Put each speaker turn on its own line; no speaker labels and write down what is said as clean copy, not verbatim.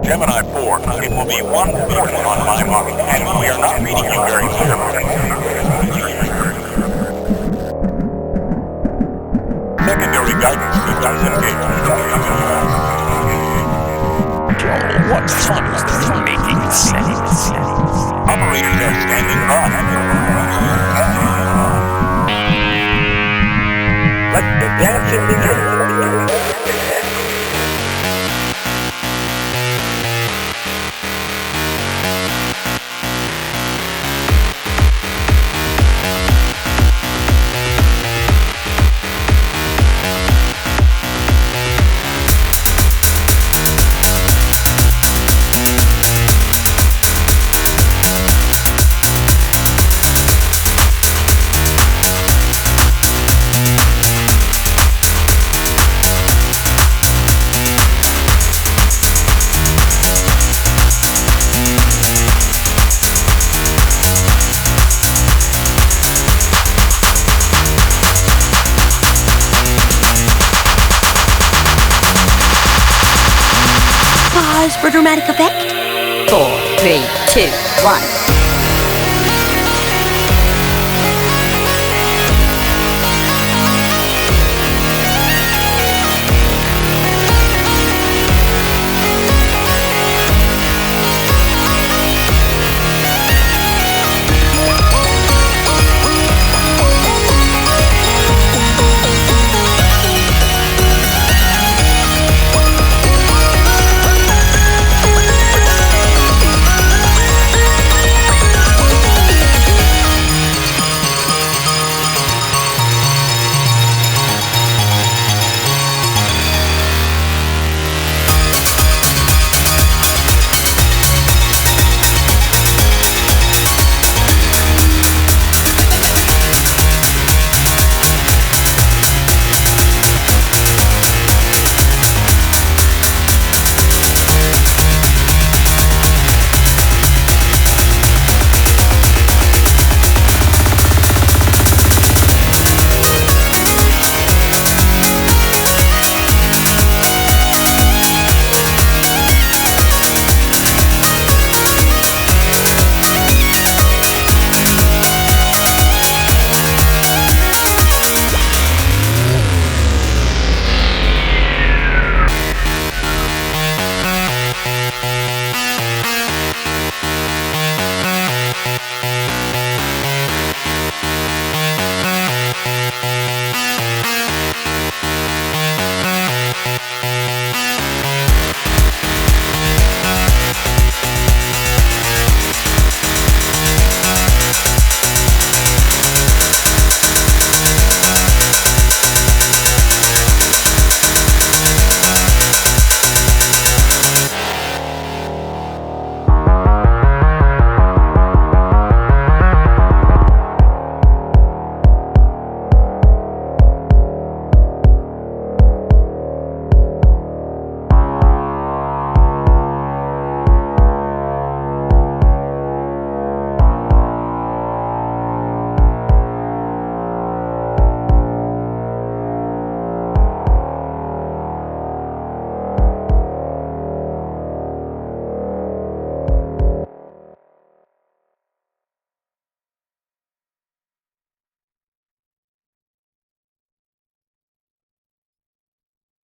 Gemini 4, it will be 1:40 on my mark, and we are not meeting you very soon. Secondary guidance systems engaged.
What fun is this making sense?
Operators are standing by. Let the dancing begin.
Pause for dramatic effect.
4, 3, 2, 1.